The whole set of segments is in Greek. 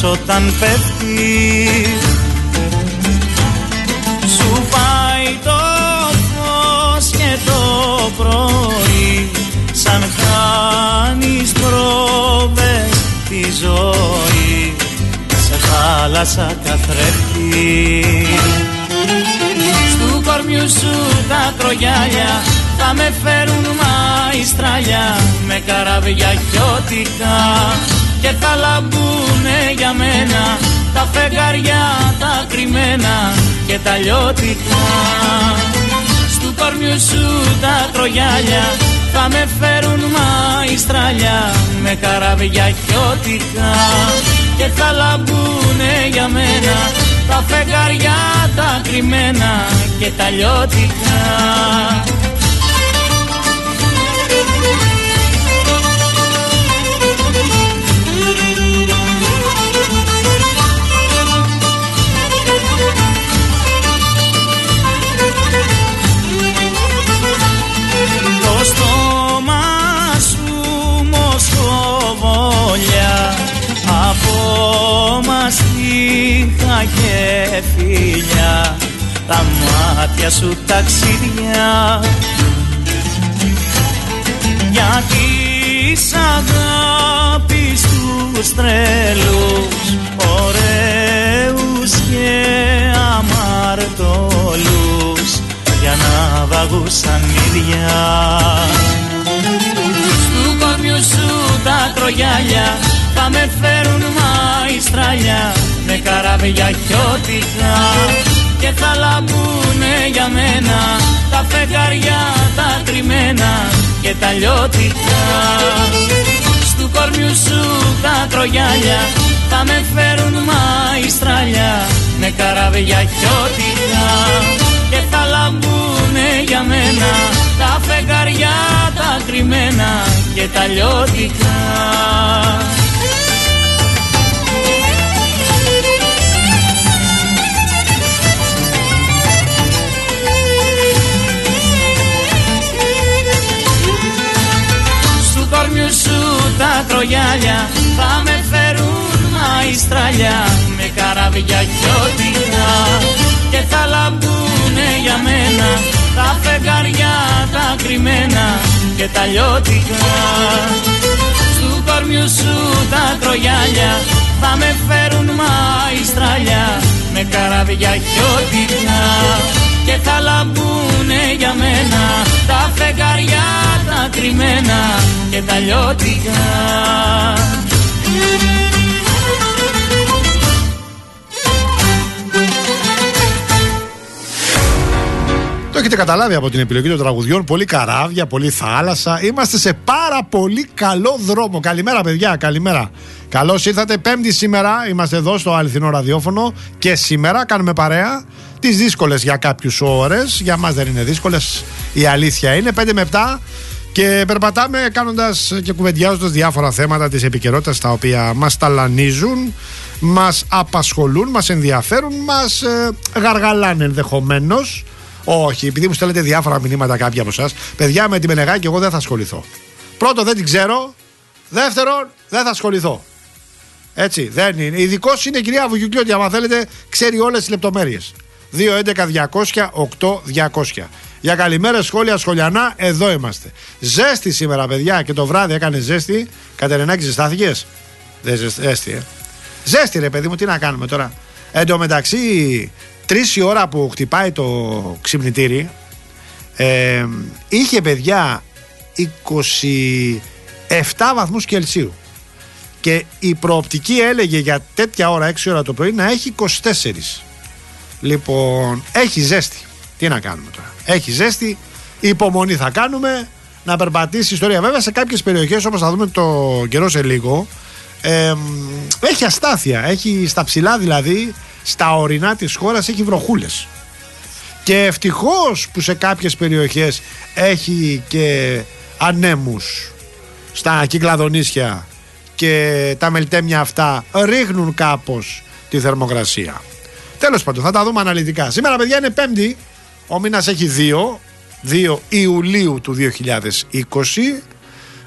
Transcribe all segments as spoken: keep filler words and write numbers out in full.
φως όταν πέφτει. Σου πάει το φως και το πρωί, σαν χάνεις πρόβες τη ζωή, σε θάλασσα καθρέφτη. Στου κορμιού σου τα κρογιάλια θα με φέρουν μαϊστράλια, με καράβια χιώτικα και θα λαμπούνε για μένα τα φεγγαριά τα κρυμμένα και τα λιώτικα. Στου κορμιού σου τα κρογιάλια θα με φέρουν μαϊστράλια, με καράβια χιώτικα και θα λαμπούνε για μένα τα φεγγαριά τα κρυμμένα και τα λιώτικα. Το στόμα σου μοσχοβόλια, από μαστίχα και φιλιά, τα μάτια σου ταξίδια για της αγάπης τους τρελούς, ωραίους και αμαρτωλούς, για να βαγούσαν ίδια. Στου κορμιού σου τα κρογιάλια θα με φέρουν μαϊστράλια, με καράβια χιώτικα και θα λαμπούνε για μένα τα φεγγαριά τα κρυμμένα και τα λιώτικα. Στου κορμιού σου τα κρογιάλια θα με φέρουν μαϊστράλια, με καράβια χιώτικα και θα λαμπούνε για μένα τα φεγγαριά τα κρυμμένα και τα λιώτικα. Στου κορμιού σου τα κρογιάλια θα με φέρουν μαϊστράλια, με καράβια χιώτικα και θα λαμπούνε για μένα τα φεγγαριά τα κρυμμένα και τα λιώτικα. Στου κορμιού σου τα κρογιάλια θα με φέρουν μαϊστράλια, με καράβια χιώτικα και θα λαμπούνε για μένα τα φεγγαριά τα κρυμμένα και τα λιώτικα. Το έχετε καταλάβει από την επιλογή των τραγουδιών. Πολύ καράβια, πολύ θάλασσα. Είμαστε σε πάρα πολύ καλό δρόμο. Καλημέρα, παιδιά, καλημέρα. Καλώς ήρθατε. Πέμπτη σήμερα είμαστε εδώ στο Αληθινό Ραδιόφωνο και σήμερα κάνουμε παρέα τις δύσκολες για κάποιους ώρες. Για μας δεν είναι δύσκολες, η αλήθεια είναι. πέντε με επτά και περπατάμε κάνοντας και κουβεντιάζοντας διάφορα θέματα της επικαιρότητας, τα οποία μας ταλανίζουν, μας απασχολούν, μας ενδιαφέρουν, μας ε, γαργαλάνε ενδεχομένως. Όχι, επειδή μου στέλνετε διάφορα μηνύματα κάποιοι από εσάς, παιδιά, με τη Μενεγάκη εγώ δεν θα ασχοληθώ. Πρώτο, δεν την ξέρω. Δεύτερον, δεν θα ασχοληθώ. Έτσι, δεν είναι. Ειδικός είναι η κυρία Βουγιουκλή, ότι άμα θέλετε ξέρει όλες τις λεπτομέρειες. δύο έντεκα διακόσια οκτώ διακόσια. Για καλημέρα, σχόλια, σχολιανά, εδώ είμαστε. Ζέστη σήμερα, παιδιά, και το βράδυ έκανε ζέστη. Κατερινάκη, ζεστάθηκες? Δεν ζέστη, ε. Ζέστη, ρε παιδί μου, τι να κάνουμε τώρα. Εν τω μεταξύ, τρεις η ώρα που χτυπάει το ξυπνητήρι, ε, είχε, παιδιά, είκοσι επτά βαθμούς Κελσίου. Και η προοπτική έλεγε για τέτοια ώρα, έξι ώρα το πρωί, να έχει είκοσι τέσσερα. Λοιπόν, έχει ζέστη. Τι να κάνουμε τώρα. Έχει ζέστη, υπομονή θα κάνουμε, να περπατήσει η ιστορία. Βέβαια, σε κάποιες περιοχές, όπως θα δούμε το καιρό σε λίγο, ε, έχει αστάθεια. Έχει στα ψηλά, δηλαδή, στα ορεινά της χώρας, έχει βροχούλες. Και ευτυχώς που σε κάποιες περιοχές έχει και ανέμους στα Κυκλαδονήσια, και τα μελτέμια αυτά ρίχνουν κάπως τη θερμοκρασία. Τέλος πάντων, θα τα δούμε αναλυτικά. Σήμερα, παιδιά, είναι Πέμπτη. Ο μήνας έχει δύο, δύο Ιουλίου του δύο χιλιάδες είκοσι.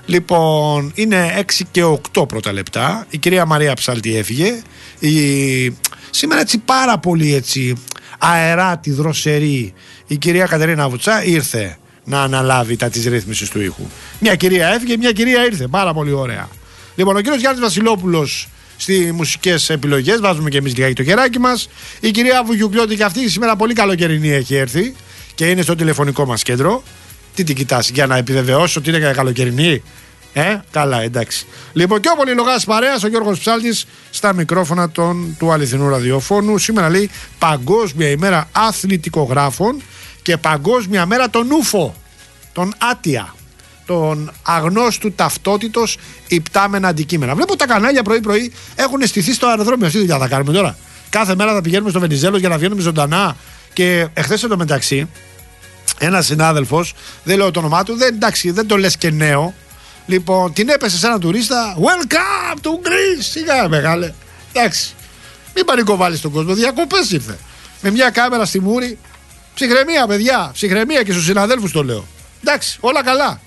Λοιπόν, είναι έξι και οκτώ πρώτα λεπτά. Η κυρία Μαρία Ψάλτη έφυγε. Η... Σήμερα έτσι πάρα πολύ έτσι αεράτη, δροσερή η κυρία Κατερίνα Βουτσά ήρθε να αναλάβει τα της ρύθμισης του ήχου. Μια κυρία έφυγε, μια κυρία ήρθε. Πάρα πολύ ωραία. Λοιπόν, ο κύριος Γιάννης Βασιλόπουλος στις μουσικές επιλογές. Βάζουμε και εμείς λιγάκι το χεράκι μας. Η κυρία Βουγιουκλιώτη και αυτή σήμερα πολύ καλοκαιρινή έχει έρθει και είναι στο τηλεφωνικό μας κέντρο. Τι την κοιτάς, για να επιβεβαιώσω ότι είναι καλοκαιρινή? Ε, καλά, εντάξει. Λοιπόν, και ο πολυλογάς παρέας, ο Γιώργος Ψάλτης, στα μικρόφωνα των, του αληθινού ραδιοφώνου. Σήμερα λέει Παγκόσμια ημέρα αθλητικογράφων και Παγκόσμια μέρα των ούφο, των άτια, των αγνώστου ταυτότητος υπτάμενα αντικείμενα. Βλέπω τα κανάλια πρωί-πρωί έχουν στηθεί στο αεροδρόμιο. Αυτή δουλειά θα κάνουμε τώρα. Κάθε μέρα θα πηγαίνουμε στο Βενιζέλος για να βγαίνουμε ζωντανά. Και εχθές εντωμεταξύ, ένας συνάδελφος, δεν λέω το όνομά του, δεν, εντάξει, δεν το λες και νέο. Λοιπόν, την έπεσε σε έναν τουρίστα. Welcome to Greece! Σιγά, μεγάλε. Εντάξει. Μην πανικοβάλεις τον κόσμο. Διακοπές ήρθε. Με μια κάμερα στη μούρη. Ψυχραιμία, παιδιά. Ψυχραιμία και στους συναδέλφους το λέω. Εντάξει, όλα καλά.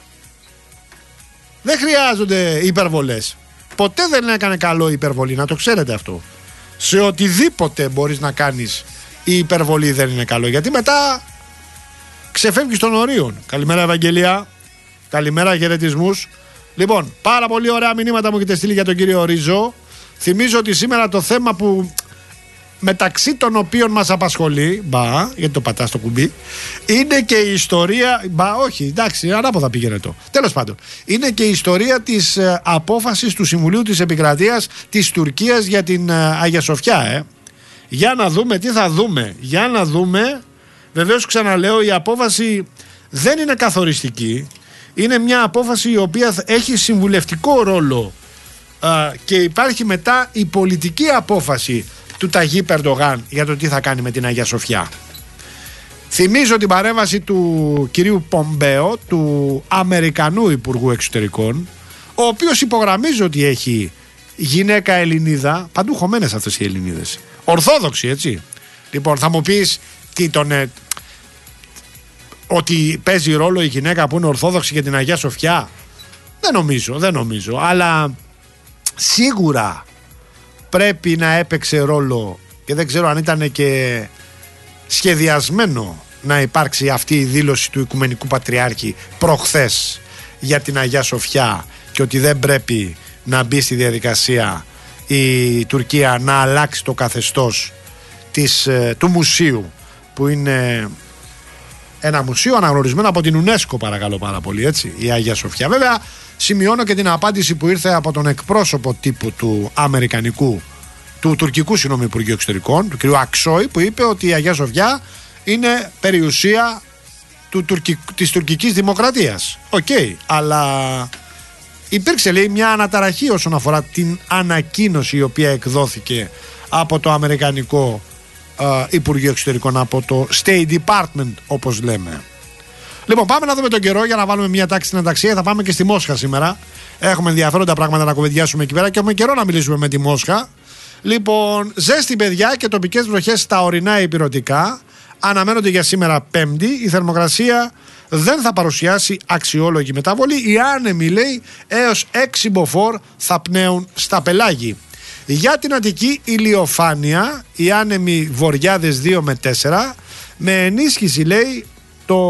Δεν χρειάζονται υπερβολές. Ποτέ δεν έκανε καλό η υπερβολή, να το ξέρετε αυτό. Σε οτιδήποτε μπορείς να κάνεις, η υπερβολή δεν είναι καλό. Γιατί μετά ξεφεύγεις των ορίων. Καλημέρα, Ευαγγελία. Καλημέρα, χαιρετισμούς. Λοιπόν, πάρα πολύ ωραία μηνύματα μου έχετε στείλει για τον κύριο Ρίζο. Θυμίζω ότι σήμερα το θέμα που μεταξύ των οποίων μας απασχολεί, μπα, γιατί το πατάς το κουμπί, είναι και η ιστορία, μπα, όχι, εντάξει, ανάποδα πήγαινε το. Τέλος πάντων, είναι και η ιστορία της ε, απόφασης του Συμβουλίου της Επικρατείας της Τουρκίας για την ε, Αγία Σοφιά, ε. Για να δούμε τι θα δούμε. Για να δούμε, βεβαίως ξαναλέω, η απόφαση δεν είναι καθοριστική. Είναι μια απόφαση η οποία έχει συμβουλευτικό ρόλο α, και υπάρχει μετά η πολιτική απόφαση του Ταγίπ Ερντογάν για το τι θα κάνει με την Αγία Σοφιά. Θυμίζω την παρέμβαση του κυρίου Πομπέο, του Αμερικανού Υπουργού Εξωτερικών, ο οποίος υπογραμμίζει ότι έχει γυναίκα Ελληνίδα, παντού χωμένες αυτές οι Ελληνίδες, ορθόδοξη, έτσι. Λοιπόν, θα μου πεις τι τον... ότι παίζει ρόλο η γυναίκα που είναι ορθόδοξη για την Αγία Σοφιά. Δεν νομίζω, δεν νομίζω. Αλλά σίγουρα πρέπει να έπαιξε ρόλο και δεν ξέρω αν ήταν και σχεδιασμένο να υπάρξει αυτή η δήλωση του Οικουμενικού Πατριάρχη προχθές για την Αγία Σοφιά και ότι δεν πρέπει να μπει στη διαδικασία η Τουρκία να αλλάξει το καθεστώς της, του μουσείου που είναι ένα μουσείο αναγνωρισμένο από την UNESCO, παρακαλώ πάρα πολύ, έτσι, η Αγία Σοφιά. Βέβαια, σημειώνω και την απάντηση που ήρθε από τον εκπρόσωπο τύπου του Αμερικανικού, του τουρκικού συγγνώμη Υπουργείου Εξωτερικών, του κ. Αξόη, που είπε ότι η Αγία Σοφιά είναι περιουσία του τουρκικ... της τουρκικής δημοκρατίας. Οκ, okay, αλλά υπήρξε, λέει, μια αναταραχή όσον αφορά την ανακοίνωση η οποία εκδόθηκε από το Αμερικανικό Uh, Υπουργείο Εξωτερικών, από το State Department, όπως λέμε. Λοιπόν, πάμε να δούμε τον καιρό για να βάλουμε μια τάξη στην ανταξία. Θα πάμε και στη Μόσχα σήμερα. Έχουμε ενδιαφέροντα πράγματα να κουβεντιάσουμε εκεί πέρα και έχουμε καιρό να μιλήσουμε με τη Μόσχα. Λοιπόν, ζέστη, παιδιά, και τοπικές βροχές στα ορεινά ηπειρωτικά αναμένονται για σήμερα Πέμπτη. Η θερμοκρασία δεν θα παρουσιάσει αξιόλογη μεταβολή. Οι άνεμοι, λέει, έως έξι μποφόρ θα πνέουν στα πελάγη. Για την Αττική ηλιοφάνεια, οι άνεμοι βορειάδες δύο με τέσσερα, με ενίσχυση, λέει, το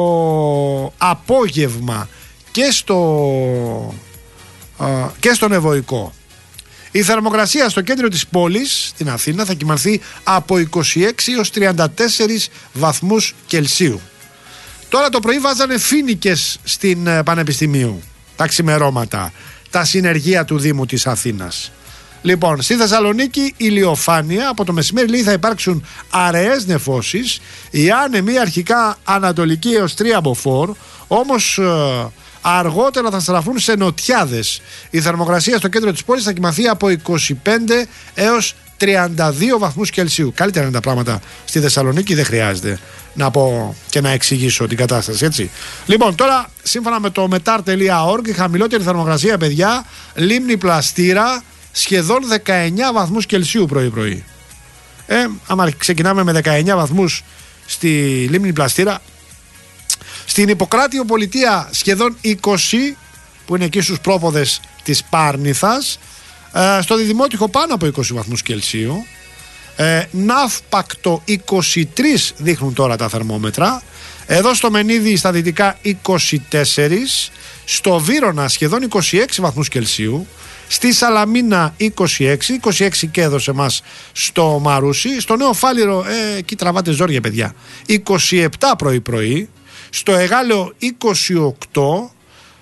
απόγευμα και στο, α, και στον Ευωικό. Η θερμοκρασία στο κέντρο της πόλης, στην Αθήνα, θα κυμανθεί από είκοσι έξι έως τριάντα τέσσερις βαθμούς Κελσίου. Τώρα το πρωί βάζανε φοίνικες στην Πανεπιστημίου, τα ξημερώματα, τα συνεργεία του Δήμου της Αθήνας. Λοιπόν, στη Θεσσαλονίκη ηλιοφάνεια, από το μεσημέρι, λέει, θα υπάρξουν αραιές νεφώσεις, οι άνεμοι αρχικά ανατολική έως τρία μποφόρ, όμως ε, αργότερα θα στραφούν σε νοτιάδες. Η θερμοκρασία στο κέντρο της πόλης θα κυμανθεί από είκοσι πέντε έως τριάντα δύο βαθμούς Κελσίου. Καλύτερα είναι τα πράγματα στη Θεσσαλονίκη, δεν χρειάζεται να πω και να εξηγήσω την κατάσταση, έτσι. Λοιπόν, τώρα σύμφωνα με το μετάρ τελεία org, η χαμηλότερη θερμοκρασία, παιδιά, Λίμνη Πλαστήρα, σχεδόν δεκαεννιά βαθμούς Κελσίου πρωί-πρωί. Ε, άμα ξεκινάμε με δεκαεννιά βαθμούς στη Λίμνη Πλαστήρα, στην Ιπποκράτειο Πολιτεία σχεδόν είκοσι, που είναι εκεί στους πρόποδες της Πάρνηθας. Ε, στο Διδημότυχο πάνω από είκοσι βαθμούς Κελσίου. Ε, Ναύπακτο είκοσι τρία δείχνουν τώρα τα θερμόμετρα. Εδώ στο Μενίδη στα δυτικά είκοσι τέσσερα. Στο Βύρωνα σχεδόν είκοσι έξι βαθμούς Κελσίου. Στη Σαλαμίνα είκοσι έξι, είκοσι έξι και εδώ σε εμάς στο Μαρούσι. Στο Νέο Φάληρο, ε, εκεί τραβάτε ζόρια παιδιά, είκοσι επτά πρωί πρωί. Στο Εγάλεο είκοσι οκτώ.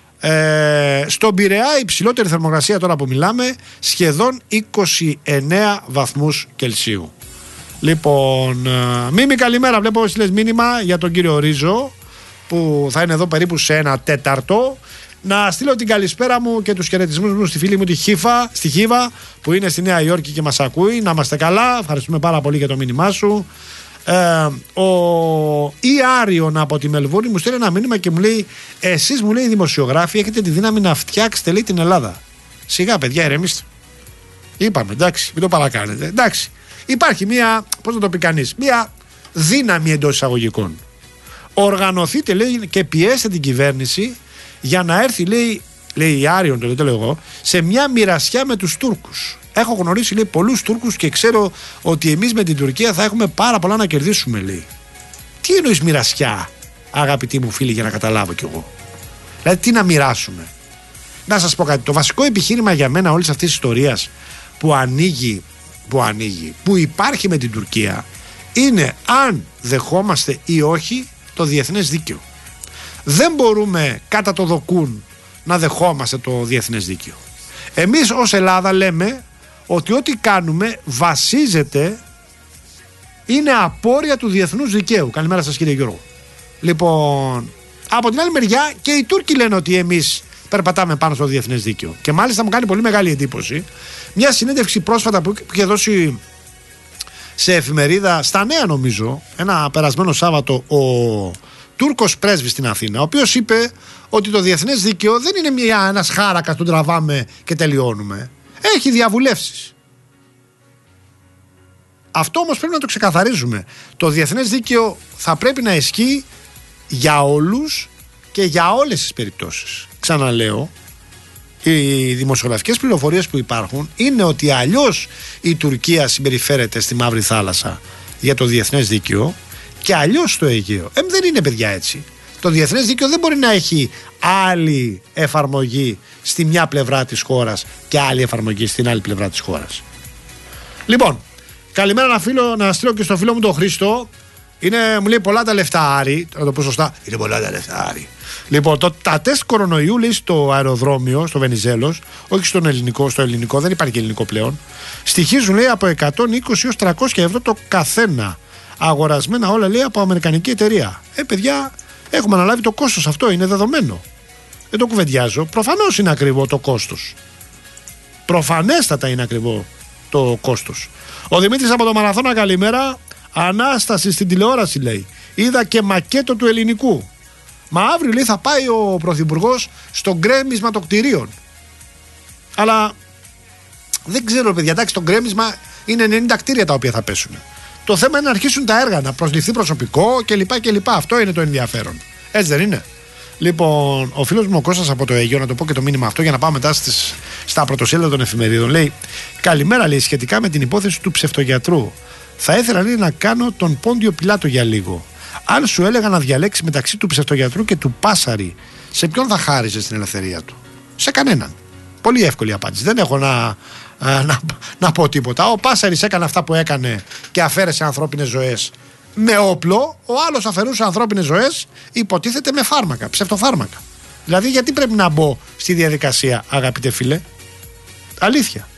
Ε, στον Πειραιά η υψηλότερη θερμοκρασία τώρα που μιλάμε σχεδόν είκοσι εννέα βαθμούς Κελσίου. Λοιπόν, ε, Μίμη καλημέρα, βλέπω εσύ λες μήνυμα για τον κύριο Ρίζο που θα είναι εδώ περίπου σε ένα τέταρτο. Να στείλω την καλησπέρα μου και τους χαιρετισμούς μου στη φίλη μου τη Χίφα, στη Χίβα που είναι στη Νέα Υόρκη και μας ακούει. Να είμαστε καλά, ευχαριστούμε πάρα πολύ για το μήνυμά σου. Ε, ο Ιάριον από τη Μελβούρνη μου στείλει ένα μήνυμα και μου λέει: εσείς, μου λέει, οι δημοσιογράφοι έχετε τη δύναμη να φτιάξετε, λέει, την Ελλάδα. Σιγά, παιδιά, ηρεμήστε. Είπαμε, εντάξει, μην το παρακάνετε. Εντάξει, υπάρχει μία, πώς να το πει κανείς, μία δύναμη εντός εισαγωγικών. Οργανωθείτε, λέει, και πιέστε την κυβέρνηση για να έρθει, λέει, λέει η Άριον, το, το λέω εγώ, σε μια μοιρασιά με τους Τούρκους. Έχω γνωρίσει, λέει, πολλούς Τούρκους και ξέρω ότι εμείς με την Τουρκία θα έχουμε πάρα πολλά να κερδίσουμε, λέει. Τι εννοείς μοιρασιά, αγαπητοί μου φίλοι, για να καταλάβω κι εγώ? Δηλαδή, τι να μοιράσουμε? Να σας πω κάτι. Το βασικό επιχείρημα για μένα όλης αυτής της ιστορίας που ανοίγει, που ανοίγει, που υπάρχει με την Τουρκία, είναι αν δεχόμαστε ή όχι το διεθνές δίκαιο. Δεν μπορούμε κατά το δοκούν να δεχόμαστε το διεθνές δίκαιο. Εμείς ως Ελλάδα λέμε ότι ό,τι κάνουμε βασίζεται, είναι απόρρια του διεθνούς δικαίου. Καλημέρα σας, κύριε Γιώργο. Λοιπόν, από την άλλη μεριά και οι Τούρκοι λένε ότι εμείς περπατάμε πάνω στο διεθνές δίκαιο. Και μάλιστα μου κάνει πολύ μεγάλη εντύπωση μια συνέντευξη πρόσφατα που είχε δώσει σε εφημερίδα, στα Νέα νομίζω, ένα περασμένο Σάββατο, ο Τούρκος πρέσβης στην Αθήνα, ο οποίος είπε ότι το διεθνές δίκαιο δεν είναι μια, ένας χάρακας που τραβάμε και τελειώνουμε. Έχει διαβουλεύσεις. Αυτό όμως πρέπει να το ξεκαθαρίζουμε. Το διεθνές δίκαιο θα πρέπει να ισχύει για όλους και για όλες τις περιπτώσεις. Ξαναλέω, οι δημοσιογραφικές πληροφορίες που υπάρχουν είναι ότι αλλιώς η Τουρκία συμπεριφέρεται στη Μαύρη Θάλασσα για το διεθνές δίκαιο και αλλιώς στο Αιγαίο. Ε, δεν είναι, παιδιά, έτσι. Το διεθνές δίκαιο δεν μπορεί να έχει άλλη εφαρμογή στη μια πλευρά της χώρας και άλλη εφαρμογή στην άλλη πλευρά της χώρας. Λοιπόν, καλημέρα να, φίλο, να στείλω και στο φίλο μου τον Χρήστο. Είναι, μου λέει, πολλά τα λεφτά, Άρη. Θα το πω σωστά. Είναι πολλά τα λεφτά, Άρη. Λοιπόν, το, τα τεστ κορονοϊού, λέει, στο αεροδρόμιο, στο Βενιζέλος, όχι στον ελληνικό, στο ελληνικό, δεν υπάρχει ελληνικό πλέον, στοιχίζουν, λέει, από εκατόν είκοσι έως τριακόσια ευρώ το καθένα. Αγορασμένα όλα, λέει, από αμερικανική εταιρεία. Ε, παιδιά, έχουμε αναλάβει το κόστος, αυτό είναι δεδομένο. Δεν το κουβεντιάζω. Προφανώς είναι ακριβό το κόστος. Προφανέστατα είναι ακριβό το κόστος. Ο Δημήτρης από το Μαραθώνα, καλημέρα. Ανάσταση στην τηλεόραση, λέει. Είδα και μακέτο του ελληνικού. Μα αύριο, λέει, θα πάει ο Πρωθυπουργός στο γκρέμισμα των κτηρίων. Αλλά δεν ξέρω, παιδιά, εντάξει, το γκρέμισμα είναι ενενήντα κτίρια τα οποία θα πέσουν. Το θέμα είναι να αρχίσουν τα έργα, να προσληφθεί προσωπικό κλπ. κλπ. Αυτό είναι το ενδιαφέρον. Έτσι δεν είναι? Λοιπόν, ο φίλος μου ο Κώστας από το Αιγαίο, να το πω και το μήνυμα αυτό για να πάμε μετά στις, στα πρωτοσέλιδα των εφημερίδων, λέει: καλημέρα, λέει, σχετικά με την υπόθεση του ψευτογιατρού. Θα ήθελα, λέει, να κάνω τον Πόντιο Πιλάτο για λίγο. Αν σου έλεγα να διαλέξει μεταξύ του ψευτογιατρού και του Πάσαρη, σε ποιον θα χάριζε την ελευθερία του? Σε κανέναν. Πολύ εύκολη απάντηση. Δεν έχω να, να, να πω τίποτα. Ο Πάσαρης έκανε αυτά που έκανε και αφαίρεσε ανθρώπινες ζωές με όπλο. Ο άλλος αφαιρούσε ανθρώπινες ζωές, υποτίθεται, με φάρμακα, ψευτοφάρμακα. Δηλαδή, γιατί πρέπει να μπω στη διαδικασία, αγαπητέ φίλε? Αλήθεια.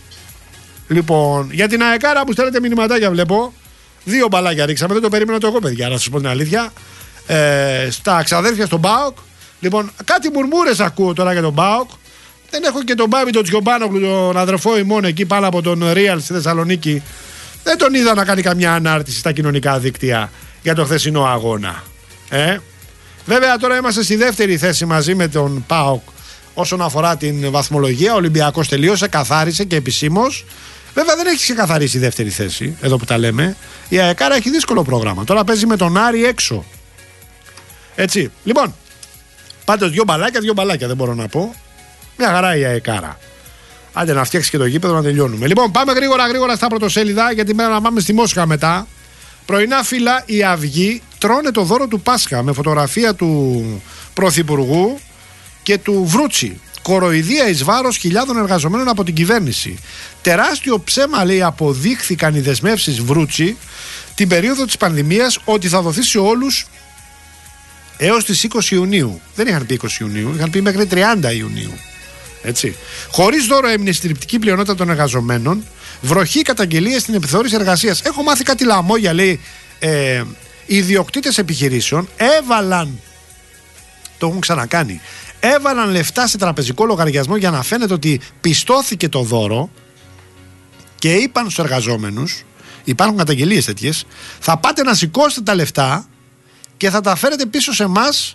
Λοιπόν, για την ΑΕΚΑΡΑ που στέλνετε μηνυματάκια, βλέπω. Δύο μπαλάκια ρίξαμε, δεν το περίμενα το εγώ, παιδιά, να σας πω την αλήθεια. Ε, στα ξαδέρφια στον ΠΑΟΚ. Λοιπόν, κάτι μουρμούρες ακούω τώρα για τον ΠΑΟΚ. Δεν έχω και τον Μπάμπη τον Τσιομπάνογλου, τον αδερφό ημών εκεί πάνω από τον Real στη Θεσσαλονίκη. Δεν τον είδα να κάνει καμιά ανάρτηση στα κοινωνικά δίκτυα για το χθεσινό αγώνα. Ε? Βέβαια, τώρα είμαστε στη δεύτερη θέση μαζί με τον ΠΑΟΚ όσον αφορά την βαθμολογία. Ο Ολυμπιακός τελείωσε, καθάρισε και επισήμως. Βέβαια, δεν έχει ξεκαθαρίσει η δεύτερη θέση, εδώ που τα λέμε. Η ΑΕΚΑΡΑ έχει δύσκολο πρόγραμμα. Τώρα παίζει με τον Άρη έξω. Έτσι. Λοιπόν, πάντως δύο μπαλάκια, δύο μπαλάκια δεν μπορώ να πω. Μια χαρά η αεκάρα. Άντε να φτιάξει και το γήπεδο να τελειώνουμε. Λοιπόν, πάμε γρήγορα γρήγορα στα πρωτοσέλιδα, γιατί πρέπει να πάμε στη Μόσχα μετά. Πρωινά φύλλα, οι Αυγοί τρώνε το δώρο του Πάσχα με φωτογραφία του Πρωθυπουργού και του Βρούτσι. Κοροϊδία εις βάρος χιλιάδων εργαζομένων από την κυβέρνηση. Τεράστιο ψέμα, λέει, αποδείχθηκαν οι δεσμεύσεις Βρούτσι την περίοδο της πανδημίας ότι θα δοθεί σε όλους έως τις είκοσι Ιουνίου. Δεν είχαν πει είκοσι Ιουνίου, είχαν πει μέχρι τριάντα Ιουνίου. Έτσι. Χωρίς δώρο έμεινε στη τριπτική πλειονότητα των εργαζομένων. Βροχή καταγγελίες στην επιθεώρηση εργασίας. Έχω μάθει κάτι λαμόγια, λέει. Ε, οι ιδιοκτήτες επιχειρήσεων έβαλαν, το έχουν ξανακάνει, έβαλαν λεφτά σε τραπεζικό λογαριασμό για να φαίνεται ότι πιστώθηκε το δώρο και είπαν στους εργαζόμενους, υπάρχουν καταγγελίες τέτοιες, θα πάτε να σηκώσετε τα λεφτά και θα τα φέρετε πίσω σε εμάς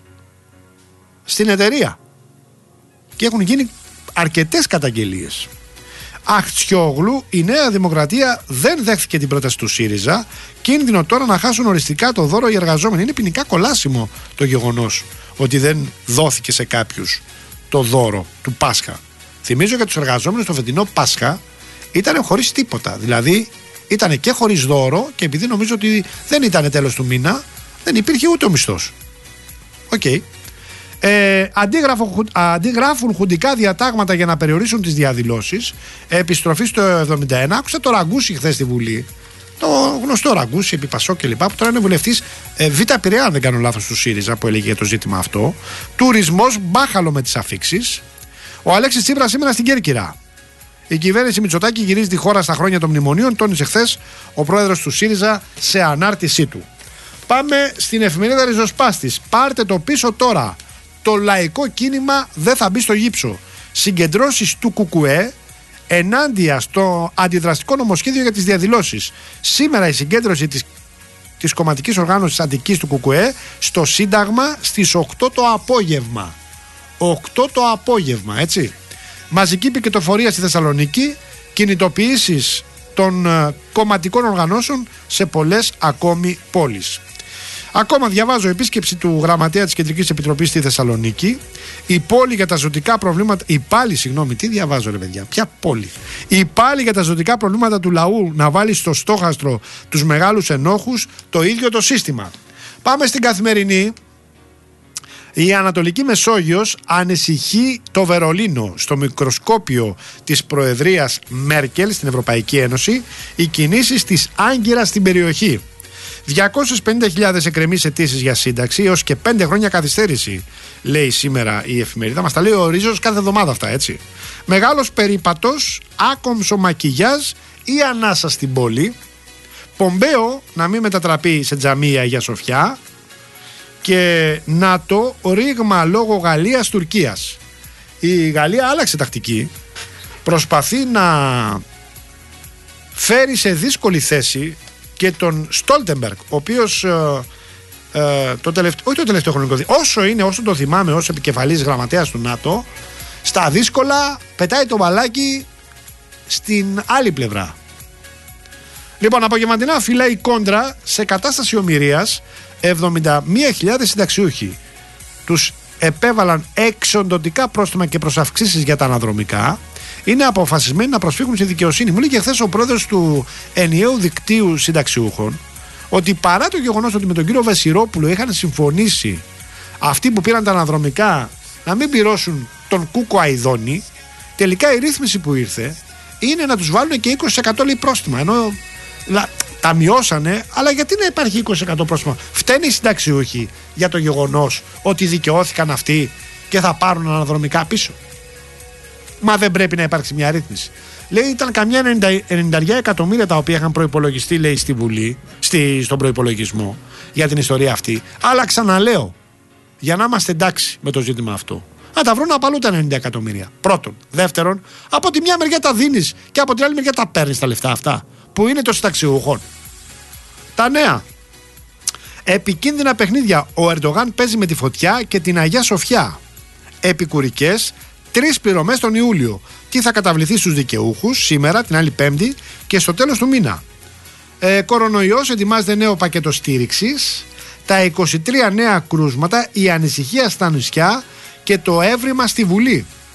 στην εταιρεία. Και έχουν γίνει αρκετές καταγγελίες. Αχτσιόγλου, η Νέα Δημοκρατία δεν δέχθηκε την πρόταση του ΣΥΡΙΖΑ. Κίνδυνο τώρα να χάσουν οριστικά το δώρο οι εργαζόμενοι. Είναι ποινικά κολάσιμο το γεγονός ότι δεν δόθηκε σε κάποιους το δώρο του Πάσχα. Θυμίζω για τους εργαζόμενους το φετινό Πάσχα ήταν χωρίς τίποτα. Δηλαδή ήταν και χωρίς δώρο και επειδή νομίζω ότι δεν ήταν τέλος του μήνα, δεν υπήρχε ούτε ο μισθός. Οκ. Okay. Ε, αντίγραφουν χουντικά διατάγματα για να περιορίσουν τις διαδηλώσεις. Επιστροφή στο εβδομήντα ένα. Άκουσα το Ραγκούσι χθες στη Βουλή. Το γνωστό Ραγκούσι επί Πασόκ κλπ. Που τώρα είναι βουλευτής ε, Β' Πειραιά, αν δεν κάνω λάθος, του ΣΥΡΙΖΑ, που έλεγε για το ζήτημα αυτό. Τουρισμός, μπάχαλο με τις αφίξεις. Ο Αλέξης Τσίπρας σήμερα στην Κέρκυρα. Η κυβέρνηση Μητσοτάκη γυρίζει τη χώρα στα χρόνια των μνημονίων, τόνισε χθες ο πρόεδρος του ΣΥΡΙΖΑ σε ανάρτησή του. Πάμε στην εφημερίδα Ριζοσπάστης. Πάρτε το πίσω τώρα. Το λαϊκό κίνημα δεν θα μπει στο γύψο. Συγκεντρώσεις του Κουκουέ ενάντια στο αντιδραστικό νομοσχέδιο για τις διαδηλώσεις. Σήμερα η συγκέντρωση της, της κομματικής οργάνωσης Αττικής του Κουκουέ στο Σύνταγμα στις οκτώ το απόγευμα. οκτώ το απόγευμα, έτσι. Μαζική πικετοφορία στη Θεσσαλονίκη, κινητοποιήσεις των uh, κομματικών οργανώσεων σε πολλές ακόμη πόλεις. Ακόμα διαβάζω, επίσκεψη του γραμματέα της Κεντρικής Επιτροπής στη Θεσσαλονίκη. Η πόλη για τα ζωτικά προβλήματα. Η πάλι, συγγνώμη, τι διαβάζω, ρε παιδιά, ποια πόλη. Η πάλι για τα ζωτικά προβλήματα του λαού να βάλει στο στόχαστρο τους μεγάλους ενόχους, το ίδιο το σύστημα. Πάμε στην Καθημερινή. Η Ανατολική Μεσόγειος ανησυχεί το Βερολίνο. Στο μικροσκόπιο της Προεδρίας Μέρκελ στην Ευρωπαϊκή Ένωση, οι κινήσεις της Άγκυρας στην περιοχή. διακόσιες πενήντα χιλιάδες εκκρεμείς αιτήσεις για σύνταξη έως και πέντε χρόνια καθυστέρηση, λέει σήμερα η εφημερίδα. Μας τα λέει ο Ρίζος κάθε εβδομάδα αυτά, έτσι. Μεγάλος περίπατος, άκομψο μακιγιάζ ή ανάσα στην πόλη. Πομπέο να μην μετατραπεί σε τζαμί η Αγία Σοφιά. Και ΝΑΤΟ ρήγμα λόγω Γαλλίας-Τουρκίας. Η Γαλλία άλλαξε τακτική. Προσπαθεί να φέρει σε δύσκολη θέση και τον Στόλτεμπεργκ, ο οποίος ε, ε, το τελευταίο, όχι το τελευταίο χρονικό δι... όσο είναι, όσο το θυμάμαι ως επικεφαλής γραμματέας του ΝΑΤΟ, στα δύσκολα πετάει το μπαλάκι στην άλλη πλευρά. Λοιπόν, απογευματινά φύλλα η Κόντρα σε κατάσταση ομηρίας. εβδομήντα μία χιλιάδες συνταξιούχοι. Τους επέβαλαν εξοντωτικά πρόστιμα και προσαυξήσεις για τα αναδρομικά. Είναι αποφασισμένοι να προσφύγουν στη δικαιοσύνη. Μου λέγε χθες ο πρόεδρος του ενιαίου δικτύου συνταξιούχων ότι παρά το γεγονός ότι με τον κύριο Βεσιρόπουλο είχαν συμφωνήσει αυτοί που πήραν τα αναδρομικά να μην πληρώσουν τον Κούκο Αηδόνη, τελικά η ρύθμιση που ήρθε είναι να τους βάλουν και είκοσι τοις εκατό λέει πρόστιμα. Ενώ τα μειώσανε, αλλά γιατί να υπάρχει είκοσι τοις εκατό πρόστιμα? Φταίνουν οι συνταξιούχοι για το γεγονός ότι δικαιώθηκαν αυτοί και θα πάρουν αναδρομικά πίσω? Μα δεν πρέπει να υπάρξει μια ρύθμιση? Λέει ήταν καμιά ενενήντα εκατομμύρια τα οποία είχαν προϋπολογιστεί, λέει, στη Βουλή, στη, στον προϋπολογισμό για την ιστορία αυτή. Αλλά ξαναλέω, για να είμαστε εντάξει με το ζήτημα αυτό, να τα βρουν απαλού τα ενενήντα εκατομμύρια. Πρώτον. Δεύτερον, από τη μια μεριά τα δίνεις και από την άλλη μεριά τα παίρνεις τα λεφτά αυτά, που είναι των συνταξιούχων. Τα νέα. Επικίνδυνα παιχνίδια. Ο Ερντογάν παίζει με τη φωτιά και την Αγία Σοφιά. Επικουρικές. Τρεις πληρωμές τον Ιούλιο. Τι θα καταβληθεί στους δικαιούχους σήμερα, την άλλη Πέμπτη και στο τέλος του μήνα. Ε, κορονοϊός, ετοιμάζεται νέο πακέτο στήριξης. Τα είκοσι τρία νέα κρούσματα, η ανησυχία στα νησιά και το έβριμα στη Βουλή.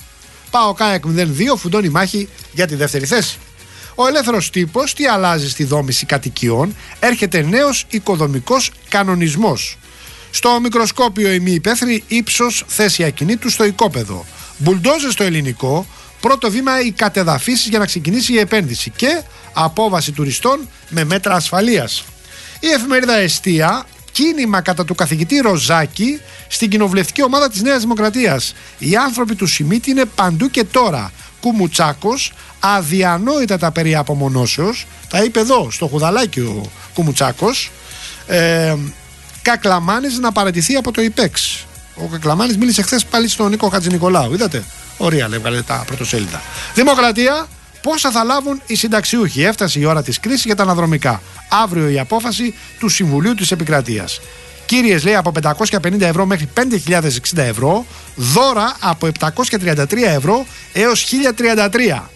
ΠΑΟΚ ΑΕΚ μηδέν δύο, φουντώνει μάχη για τη δεύτερη θέση. Ο Ελεύθερος Τύπος, τι αλλάζει στη δόμηση κατοικιών, έρχεται νέος οικοδομικός κανονισμός. Στο μικροσκόπιο η μη υπαίθρη, ύψος θέση ακινήτου στο οικόπεδο. Μπουλντόζες στο ελληνικό, πρώτο βήμα οι κατεδαφίσεις για να ξεκινήσει η επένδυση και απόβαση τουριστών με μέτρα ασφαλείας. Η εφημερίδα Εστία, κίνημα κατά του καθηγητή Ροζάκη στην κοινοβουλευτική ομάδα της Νέας Δημοκρατίας. Οι άνθρωποι του Σιμίτη είναι παντού και τώρα. Κουμουτσάκος, αδιανόητα τα περί απομονώσεως, τα είπε εδώ στο Χουδαλάκι ο Κουμουτσάκος. ε, Κακλαμάνης να παραιτηθεί από το ΙΠΕΞ. Ο Κακλαμάνης μίλησε χθες πάλι στον Νίκο Χατζηνικολάου, είδατε, ωραία έβγαλε τα πρωτοσέλιδα. Δημοκρατία, πόσα θα λάβουν οι συνταξιούχοι, έφτασε η ώρα της κρίσης για τα αναδρομικά. Αύριο η απόφαση του Συμβουλίου της Επικρατείας. Κύριες, λέει, από πεντακόσια πενήντα ευρώ μέχρι πέντε χιλιάδες εξήντα ευρώ, δώρα από επτακόσια τριάντα τρία ευρώ έως χίλια τριάντα τρία.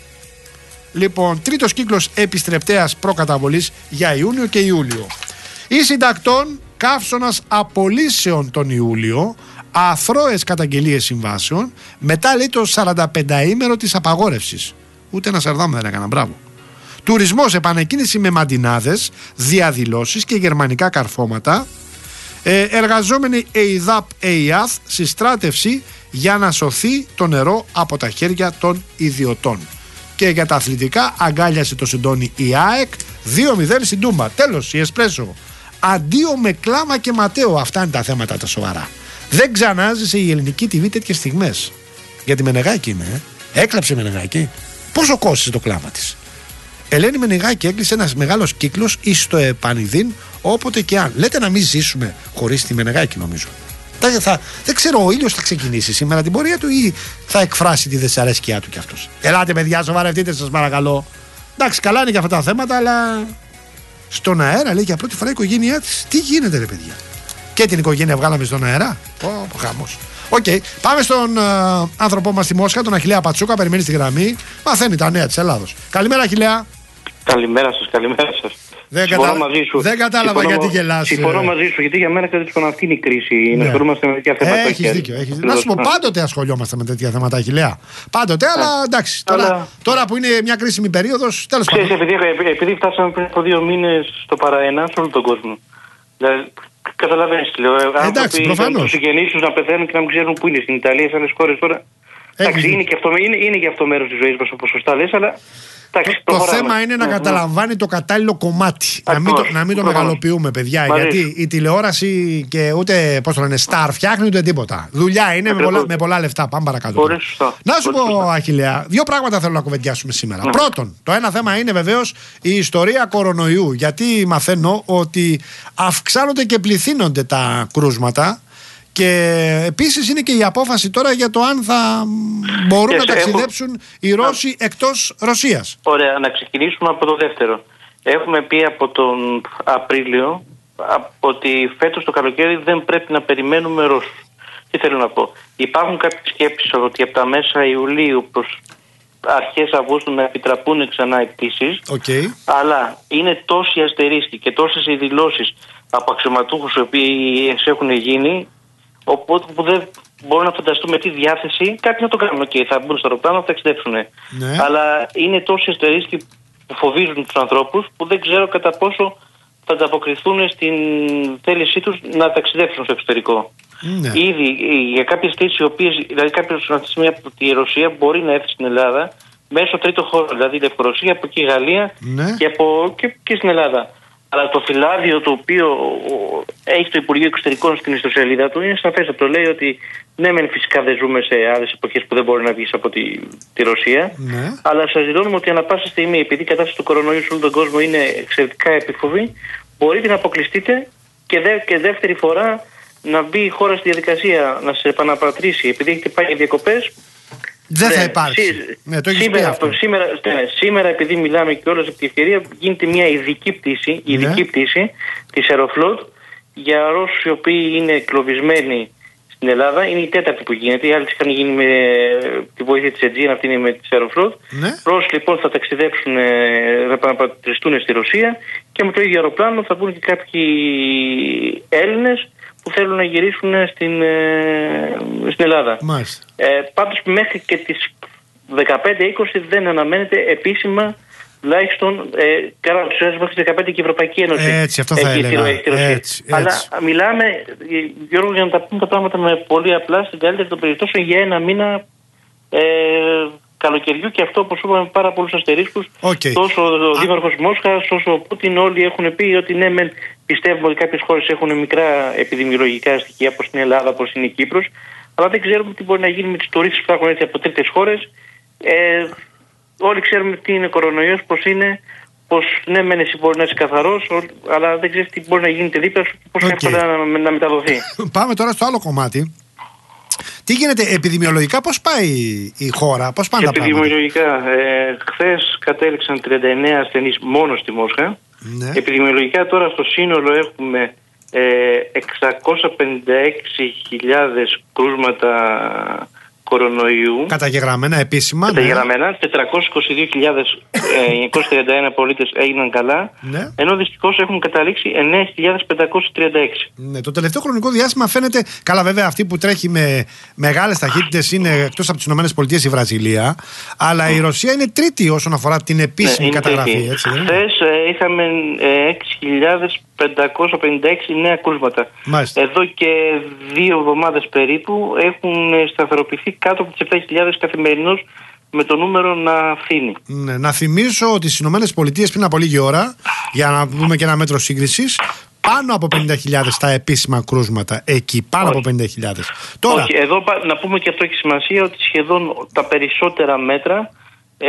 Λοιπόν, τρίτος κύκλος επιστρεπτέας προκαταβολής για Ιούνιο και Ιούλιο. Οι συντακτών, καύσωνας απολύσεων τον Ιούλιο, αθρώες καταγγελίες συμβάσεων, μετά, λέει, το σαρανταπενταήμερο της απαγόρευσης. Ούτε ένα σαρδάμ δεν έκανα, μπράβο. Τουρισμός, επανεκκίνηση με μαντινάδες, διαδηλώσεις και γερμανικά καρφώματα. Ε, εργαζόμενοι ΕΙΔΑΠ ΕΙΑΘ, συστράτευση για να σωθεί το νερό από τα χέρια των ιδιωτών. Και για τα αθλητικά, αγκάλιασε το Σεντόνι η ΑΕΚ, δύο μηδέν στην Τούμπα. Τέλος, η Εσπρέσο. Αντίο με Κλάμα και Ματέο. Αυτά είναι τα θέματα τα σοβαρά. Δεν ξανάζησε η ελληνική τι βι τέτοιες στιγμές. Γιατί Μενεγάκη είναι, ε. Έκλαψε Μενεγάκη. Πόσο κόστησε το κλάμα της. Ελένη Μενεγάκη, έκλεισε ένας μεγάλος κύκλος εις το επανειδήν, όποτε και αν. Λέτε να μην ζήσουμε χωρίς τη Μενεγάκη, νομίζω. Θα, θα, δεν ξέρω, ο ήλιος θα ξεκινήσει σήμερα την πορεία του ή θα εκφράσει τη δυσαρέσκειά του κι αυτός. Ελάτε, παιδιά, σοβαρευτείτε, σας παρακαλώ. Εντάξει, καλά είναι και αυτά τα θέματα, αλλά στον αέρα, λέει, για πρώτη φορά η οικογένειά της. Τι γίνεται, ρε παιδιά. Και την οικογένεια βγάλαμε στον αέρα. Πω, πω, χαμός. Οκ, okay. Πάμε στον uh, άνθρωπό μας στη Μόσχα, τον Αχιλλέα Πατσούκα, περιμένει στη γραμμή. Μαθαίνει τα νέα της Ελλάδος. Καλημέρα, Αχιλλέα. Καλημέρα σας, καλημέρα σας. Δεν, κατα... δεν κατάλαβα συμφωνώ, γιατί γελάς. Συμφωνώ μαζί σου, γιατί για μένα κρατήσουν αυτή είναι η κρίση. Ναι. Να ασχολούμαστε με τέτοια θέματα. Έχεις δίκιο. Έχεις... Να σου πω, πάντοτε ασχολιόμαστε με τέτοια θέματα, Αχιλλέα. Πάντοτε, αλλά εντάξει. Τώρα, αλλά... τώρα που είναι μια κρίσιμη περίοδος, τέλος πάντων. Επειδή, επειδή φτάσαμε πριν από δύο μήνες στο παραένα σε όλο τον κόσμο. Δηλαδή, καταλαβαίνεις τι λέω. Εντάξει, προφανώς. Τους συγγενείς τους να πεθαίνουν και να μην ξέρουν πού είναι. Στην Ιταλία, σε άλλες χώρες τώρα. Εντάξει, είναι και αυτό, είναι, είναι και αυτό μέρος της ζωής μας, όπως σωστά λες, αλλά. Εντάξει, το, το θέμα είναι να καταλαμβάνει το κατάλληλο κομμάτι. Να μην το, να μην το μεγαλοποιούμε, παιδιά. Μαζί. Γιατί η τηλεόραση και ούτε, πώς το λένε, στάρ φτιάχνει ούτε τίποτα. Δουλειά είναι με πολλά, με πολλά λεφτά. Πάμε παρακάτω. Να σου πω, Αχιλλέα, δύο πράγματα θέλω να κουβεντιάσουμε σήμερα. Ναι. Πρώτον, το ένα θέμα είναι βεβαίως η ιστορία κορονοϊού. Γιατί μαθαίνω ότι αυξάνονται και πληθύνονται τα κρούσματα. Και επίσης είναι και η απόφαση τώρα για το αν θα μπορούν yes, να ταξιδέψουν έχω... οι Ρώσοι εκτός Ρωσίας. Ωραία, να ξεκινήσουμε από το δεύτερο. Έχουμε πει από τον Απρίλιο ότι φέτος το καλοκαίρι δεν πρέπει να περιμένουμε Ρώσους. Τι θέλω να πω. Υπάρχουν κάποιες σκέψεις ότι από τα μέσα Ιουλίου προς αρχές Αυγούστου να επιτραπούν ξανά οι πτήσεις. Okay. Αλλά είναι τόσοι αστερίσκοι και τόσες οι δηλώσεις από αξιωματούχους οι οποίοι έχουν γίνει. Οπότε που δεν μπορώ να φανταστούμε τι διάθεση. Κάποιοι θα το κάνουν. Okay, θα μπουν στο αεροπλάνο, θα ταξιδέψουν. Ναι. Αλλά είναι τόσοι αστερίσκοι που φοβίζουν τους ανθρώπους που δεν ξέρω κατά πόσο θα ανταποκριθούν στην θέλησή τους να ταξιδέψουν στο εξωτερικό. Ναι. Ήδη για κάποιες θέσεις, οι οποίες, δηλαδή κάποιος αυτή από τη Ρωσία μπορεί να έρθει στην Ελλάδα μέσω τρίτο χώρο, δηλαδή Λευκορωσία, από εκεί Γαλλία ναι. και, από, και, και στην Ελλάδα. Αλλά το φυλάδιο το οποίο έχει το Υπουργείο Εξωτερικών στην ιστοσελίδα του είναι σαφές. Το λέει ότι ναι, μεν φυσικά δεν ζούμε σε άλλες εποχές που δεν μπορεί να βγει από τη, τη Ρωσία. Ναι. Αλλά σας δηλώνουμε ότι ανά πάσα στιγμή, επειδή η κατάσταση του κορονοϊού σε όλο τον κόσμο είναι εξαιρετικά επίφοβη, μπορείτε να αποκλειστείτε και, δε, και δεύτερη φορά να μπει η χώρα στη διαδικασία να σε επαναπατρίσει. Επειδή έχετε πάει για διακοπές. Δεν θα υπάρξει. Σή, ναι, το σήμερα, αυτό. Σήμερα, ναι, σήμερα, επειδή μιλάμε και όλες από την ευκαιρία, γίνεται μια ειδική πτήση, ειδική ναι. πτήση της Aeroflot για Ρώσους οι οποίοι είναι εγκλωβισμένοι στην Ελλάδα. Είναι η τέταρτη που γίνεται. Οι άλλοι είχαν γίνει με τη βοήθεια της Aegean, αυτή είναι με τη Aeroflot. Ναι. Ρώσοι λοιπόν θα ταξιδέψουν, θα επαναπατριστούν στη Ρωσία και με το ίδιο αεροπλάνο θα μπουν και κάποιοι Έλληνες που θέλουν να γυρίσουν στην, ε, στην Ελλάδα. Μάλιστα. Ε, πάντως μέχρι και τις δεκαπέντε είκοσι δεν αναμένεται επίσημα. Τουλάχιστον ε, καλά, του μέχρι δεκαπέντε και η Ευρωπαϊκή Ένωση. Έτσι, αυτό θα έλεγα. Έτσι, έτσι. Αλλά μιλάμε, Γιώργο, για να τα πούμε τα πράγματα με πολύ απλά, στην καλύτερη των περιπτώσεων για ένα μήνα ε, καλοκαιριού, και αυτό, όπως είπαμε, πάρα πολλούς αστερίσκους. Okay. Τόσο ο Δήμαρχος Μόσχας, όσο ο Πούτιν, όλοι έχουν πει ότι ναι, μεν πιστεύουμε ότι κάποιες χώρες έχουν μικρά επιδημιολογικά στοιχεία, όπως στην Ελλάδα, όπως είναι η Κύπρος, αλλά δεν ξέρουμε τι μπορεί να γίνει με τις τουρίστες που θα έχουν έρθει από τρίτες χώρες. Ε, Όλοι ξέρουμε τι είναι κορονοϊός, πώς είναι, πως ναι, μεν εσύ μπορεί να είσαι καθαρός, αλλά δεν ξέρεις τι μπορεί να γίνεται δίπλα σου και πώς okay. εύκολα να, να μεταδοθεί. Πάμε τώρα στο άλλο κομμάτι. Τι γίνεται επιδημιολογικά, πώς πάει η χώρα, πώς πάνε τα πράγματα? Επιδημιολογικά, ε, χθες κατέληξαν τριάντα εννέα ασθενείς μόνο στη Μόσχα. Ναι. Επιδημιολογικά τώρα στο σύνολο έχουμε ε, εξακόσιες πενήντα έξι χιλιάδες κρούσματα κορονοϊού. Καταγεγραμμένα επίσημα. Καταγεγραμμένα. Ναι. τετρακόσιες είκοσι δύο χιλιάδες εννιακόσιοι τριάντα ένα πολίτες έγιναν καλά. Ναι. Ενώ δυστυχώς έχουν καταλήξει εννέα χιλιάδες πεντακόσιοι τριάντα έξι. Ναι, το τελευταίο χρονικό διάστημα φαίνεται. Καλά, βέβαια, αυτή που τρέχει με μεγάλες ταχύτητες είναι εκτός από τις ΗΠΑ η Βραζιλία. Αλλά mm. η Ρωσία είναι τρίτη όσον αφορά την επίσημη ναι, καταγραφή. Χθες ε, είχαμε ε, έξι χιλιάδες πεντακόσια πενήντα έξι νέα κρούσματα. Μάλιστα. Εδώ και δύο εβδομάδες περίπου έχουν σταθεροποιηθεί κάτω από τις επτά χιλιάδες καθημερινώς, με το νούμερο να φθήνει. Ναι, να θυμίσω ότι στις ΗΠΑ πριν από λίγη ώρα, για να δούμε και ένα μέτρο σύγκρισης, πάνω από πενήντα χιλιάδες τα επίσημα κρούσματα. Εκεί, πάνω Όχι. από πενήντα χιλιάδες. Τώρα... Όχι, εδώ να πούμε και αυτό έχει σημασία, ότι σχεδόν τα περισσότερα μέτρα ε,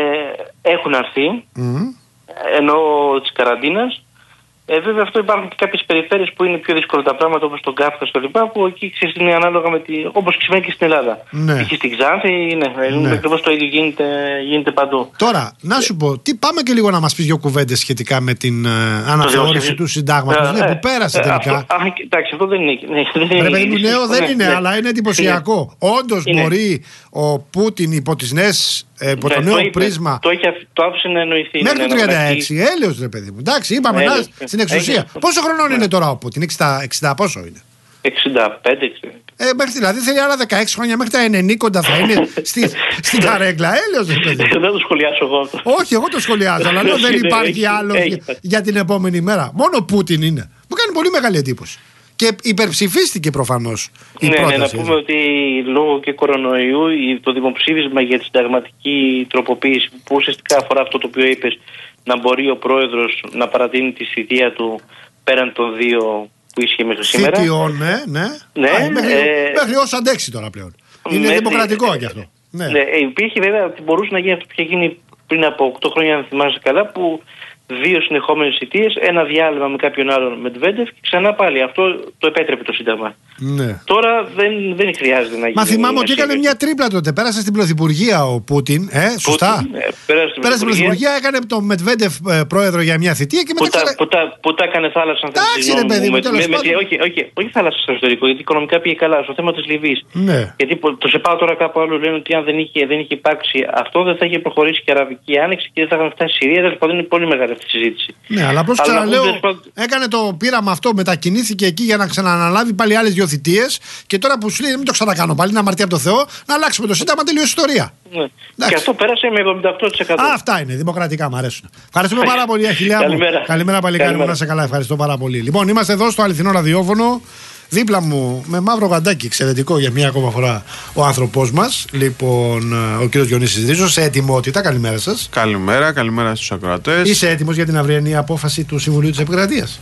έχουν αρθεί, mm. ενώ της καραντίνας. Ε, βέβαια, αυτό υπάρχουν και κάποιες περιφέρειες που είναι πιο δύσκολα τα πράγματα, όπως τον Κάφκασο και λοιπά, που εκεί ξέρεις είναι ανάλογα με τη. Όπως συμβαίνει και στην Ελλάδα. Ναι. Και στην Ξάνθη είναι. Ναι. Ακριβώς το ίδιο γίνεται, γίνεται παντού. Τώρα, να σου πω, τι πάμε και λίγο να μας πεις δύο κουβέντες σχετικά με την ε, αναθεώρηση του συντάγματος. Ναι, που πέρασε τελικά. Εντάξει, αυτό δεν είναι. Ρε παιδί μου, νέο δεν είναι, αλλά είναι εντυπωσιακό. Όντως μπορεί ο Πούτιν υπό τις νέες. Ε, από το νέο πρίσμα. Το, το άφησε να εννοηθεί. Μέχρι το τριάντα έξι, έλεος ρε παιδί μου. Εντάξει, είπαμε να στην εξουσία. Πόσο χρονών είναι τώρα ο Πούτιν, εξήντα, εξήντα πόσο είναι? εξήντα πέντε, εξήντα. Ε, μέχρι, δηλαδή θέλει άλλα δεκαέξι χρόνια, μέχρι τα ενενήντα θα είναι στη, στην καρέγκλα. Έλεος ρε παιδί μου. Δεν το σχολιάσω εγώ αυτό. Όχι, εγώ το σχολιάζω, αλλά λέω δεν υπάρχει άλλο για, για την επόμενη μέρα. Μόνο Πούτιν είναι. Μου κάνει πολύ μεγάλη εντύπωση. Και υπερψηφίστηκε προφανώς η ναι, πρόταση. Ναι, να πούμε ότι λόγω και κορονοϊού το δημοψήφισμα για τη συνταγματική τροποποίηση, που ουσιαστικά αφορά αυτό το οποίο είπες, να μπορεί ο πρόεδρος να παρατείνει τη θητεία του πέραν των δύο που ίσχυε μέχρι σήμερα. Θητιών, ναι, ναι. ναι Α, μέχρι, ε, μέχρι όσο αντέξει τώρα πλέον. Είναι δημοκρατικό ε, γι' αυτό. Ναι. Ναι, υπήρχε βέβαια ότι μπορούσε να γίνει αυτό που είχε γίνει πριν από οκτώ χρόνια, αν θυμάσαι καλά, που δύο συνεχόμενες θητείες, ένα διάλειμμα με κάποιον άλλον Μετβέντεφ και ξανά πάλι. Αυτό το επέτρεπε το Σύνταγμα. Ναι. Τώρα δεν, δεν χρειάζεται να γίνει. Μα θυμάμαι ότι έκανε μια τρίπλα τότε. Πέρασε στην Πρωθυπουργία ο Πούτιν. Ε, σωστά. Πούτιν, ναι, πέρασε στην πέρασε Πρωθυπουργία, έκανε τον Μετβέντεφ ε, πρόεδρο για μια θητεία και μετά. Που, ξα... που, τα, που τα έκανε θάλασσα. Εντάξει, ρε παιδί μου, τέλος πάντων. Όχι, όχι, όχι θάλασσα στο εσωτερικό, γιατί οικονομικά πήγε καλά. Στο θέμα της Λιβύης. Ναι. Γιατί το σε πάω τώρα κάπου άλλο, λένε ότι αν δεν είχε, δεν είχε υπάρξει αυτό, δεν θα είχε προχωρήσει και η Αραβική Άνοιξη και δεν θα είχαν φτάσει στη Συρία. Δηλαδή είναι πολύ μεγάλη αυτή η συζήτηση. Ναι, αλλά απλώς ξαναλέω, έκανε το πείραμα αυτό, μετακινήθηκε εκεί για να ξαναναλάβει πάλι άλλες δύο θητείες. Και τώρα που σου λέει, μην το ξανακάνω πάλι, να αμαρτία από το Θεό, να αλλάξουμε το Σύνταγμα, τελείωσε η ιστορία. Ναι. Και αυτό πέρασε με εβδομήντα οκτώ τοις εκατό. Α, αυτά είναι, δημοκρατικά, μου αρέσουν. Ευχαριστούμε πάρα πολύ, Αχιλιά μου. Καλημέρα. Καλημέρα, παλικάρι μου, να είσαι καλά. Ευχαριστώ πάρα πολύ. Λοιπόν, είμαστε εδώ στο αληθινό ραδιόφωνο. Δίπλα μου, με μαύρο γαντάκι, εξαιρετικό για μία ακόμα φορά ο άνθρωπός μας. Λοιπόν, ο κύριος Διονύσης Ρίζος, σε ετοιμότητα. Καλημέρα σας. Καλημέρα, καλημέρα στους ακροατές. Είσαι έτοιμος για την αυριανή απόφαση του Συμβουλίου της Επικρατείας?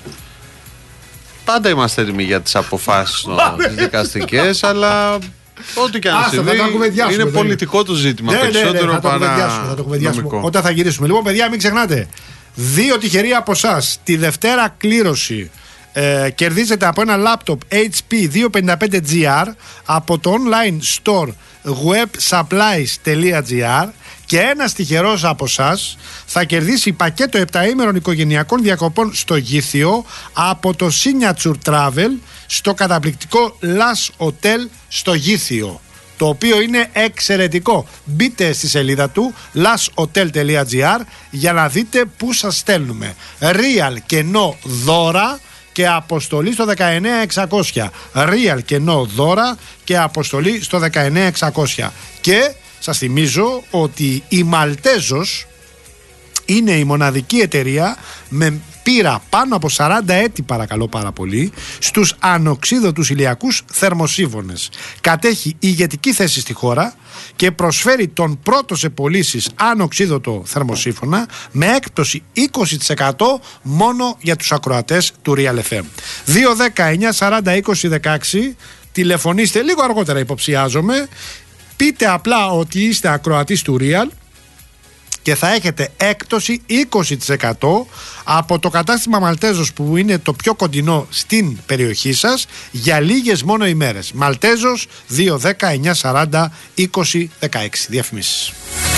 Πάντα είμαστε έτοιμοι για τις αποφάσεις τις δικαστικές, αλλά ό,τι και αν συμβεί είναι πολιτικό το ζήτημα. Ναι, περισσότερο ναι, ναι, παρά θα το κουβεντιάσουμε όταν θα γυρίσουμε. Λοιπόν, παιδιά, μην ξεχνάτε, δύο τυχεροί από εσάς τη Δευτέρα κλήρωση ε, κερδίζετε από ένα λάπτοπ έιτς πι διακόσια πενήντα πέντε τζι αρ από το online store websupplies τελεία τζι αρ. Και ένας τυχερός από εσάς θα κερδίσει πακέτο επταήμερων οικογενειακών διακοπών στο Γήθιο από το Signature Travel στο καταπληκτικό Las Hotel στο Γήθιο, το οποίο είναι εξαιρετικό. Μπείτε στη σελίδα του las hotel τελεία τζι αρ για να δείτε πού σας στέλνουμε real κενό δώρα και αποστολή στο δεκαεννέα εξακόσια. Real κενό δώρα και αποστολή στο δεκαεννέα εξακόσια. Και Σας θυμίζω ότι η Μαλτέζος είναι η μοναδική εταιρεία με πείρα πάνω από σαράντα έτη, παρακαλώ πάρα πολύ, στους ανοξίδωτους ηλιακούς θερμοσύφωνες. Κατέχει ηγετική θέση στη χώρα και προσφέρει τον πρώτο σε πωλήσεις ανοξίδωτο θερμοσύφωνα με έκπτωση είκοσι τοις εκατό μόνο για τους ακροατές του Real εφ εμ. δύο δέκα εννιά σαράντα είκοσι δεκαέξι, τηλεφωνήστε λίγο αργότερα, υποψιάζομαι, πείτε απλά ότι είστε ακροατής του Real και θα έχετε έκπτωση είκοσι τοις εκατό από το κατάστημα Μαλτέζος που είναι το πιο κοντινό στην περιοχή σας για λίγες μόνο ημέρες. Μαλτέζος δύο δέκα εννιά σαράντα είκοσι δεκαέξι. Διαφημίσεις.